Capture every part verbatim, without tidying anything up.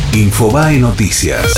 Infobae Noticias.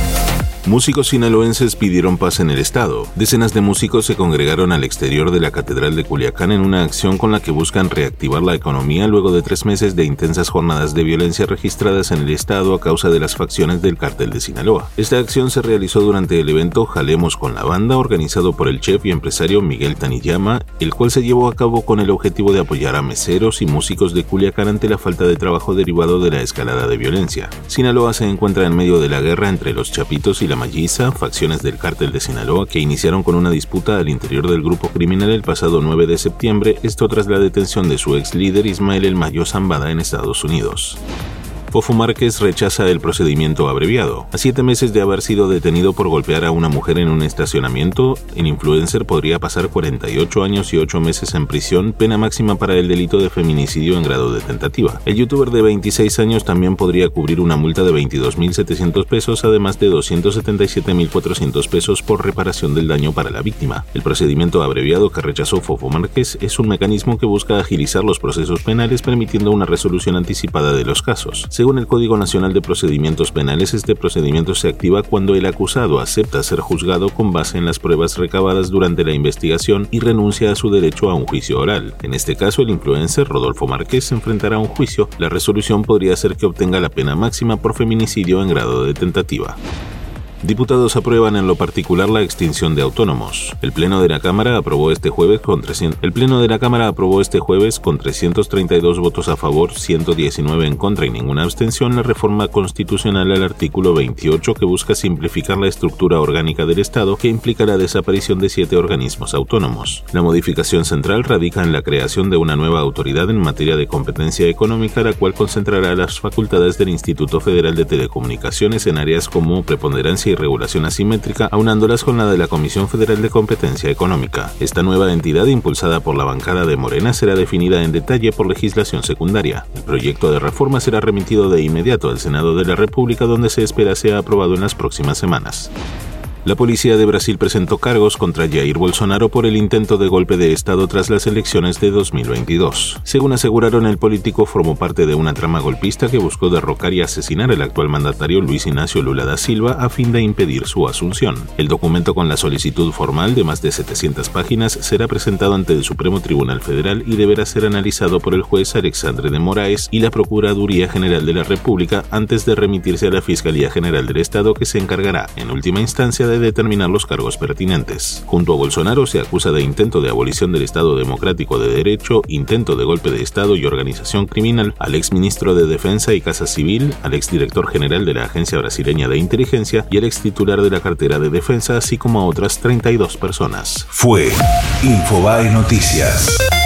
Músicos sinaloenses pidieron paz en el estado. Decenas de músicos se congregaron al exterior de la Catedral de Culiacán en una acción con la que buscan reactivar la economía luego de tres meses de intensas jornadas de violencia registradas en el estado a causa de las facciones del Cártel de Sinaloa. Esta acción se realizó durante el evento Jalemos con la Banda, organizado por el chef y empresario Miguel Taniyama, el cual se llevó a cabo con el objetivo de apoyar a meseros y músicos de Culiacán ante la falta de trabajo derivado de la escalada de violencia. Sinaloa se encuentra en medio de la guerra entre los Chapitos y la Malliza, facciones del Cártel de Sinaloa que iniciaron con una disputa al interior del grupo criminal el pasado nueve de septiembre, esto tras la detención de su ex líder Ismael El Mayo Zambada en Estados Unidos. Fofo Márquez rechaza el procedimiento abreviado. A siete meses de haber sido detenido por golpear a una mujer en un estacionamiento, el influencer podría pasar cuarenta y ocho años y ocho meses en prisión, pena máxima para el delito de feminicidio en grado de tentativa. El youtuber de veintiséis años también podría cubrir una multa de veintidós mil setecientos pesos, además de doscientos setenta y siete mil cuatrocientos pesos por reparación del daño para la víctima. El procedimiento abreviado que rechazó Fofo Márquez es un mecanismo que busca agilizar los procesos penales, permitiendo una resolución anticipada de los casos. Según el Código Nacional de Procedimientos Penales, este procedimiento se activa cuando el acusado acepta ser juzgado con base en las pruebas recabadas durante la investigación y renuncia a su derecho a un juicio oral. En este caso, el influencer Rodolfo Márquez enfrentará a un juicio. La resolución podría ser que obtenga la pena máxima por feminicidio en grado de tentativa. Diputados aprueban en lo particular la extinción de autónomos. El Pleno de la Cámara aprobó este jueves con trescientos El Pleno de la Cámara aprobó este jueves con trescientos treinta y dos votos a favor, ciento diecinueve en contra y ninguna abstención la reforma constitucional al artículo veintiocho que busca simplificar la estructura orgánica del Estado, que implica la desaparición de siete organismos autónomos. La modificación central radica en la creación de una nueva autoridad en materia de competencia económica, la cual concentrará las facultades del Instituto Federal de Telecomunicaciones en áreas como preponderancia y regulación asimétrica, aunándolas con la de la Comisión Federal de Competencia Económica. Esta nueva entidad, impulsada por la bancada de Morena, será definida en detalle por legislación secundaria. El proyecto de reforma será remitido de inmediato al Senado de la República, donde se espera sea aprobado en las próximas semanas. La policía de Brasil presentó cargos contra Jair Bolsonaro por el intento de golpe de Estado tras las elecciones de dos mil veintidós. Según aseguraron, el político formó parte de una trama golpista que buscó derrocar y asesinar al actual mandatario Luis Ignacio Lula da Silva a fin de impedir su asunción. El documento con la solicitud formal de más de setecientas páginas será presentado ante el Supremo Tribunal Federal y deberá ser analizado por el juez Alexandre de Moraes y la Procuraduría General de la República antes de remitirse a la Fiscalía General del Estado, que se encargará, en última instancia, de determinar los cargos pertinentes. Junto a Bolsonaro se acusa de intento de abolición del Estado Democrático de Derecho, intento de golpe de Estado y organización criminal al exministro de Defensa y Casa Civil, al exdirector general de la Agencia Brasileña de Inteligencia y al extitular de la cartera de Defensa, así como a otras treinta y dos personas. Fue Infobae Noticias.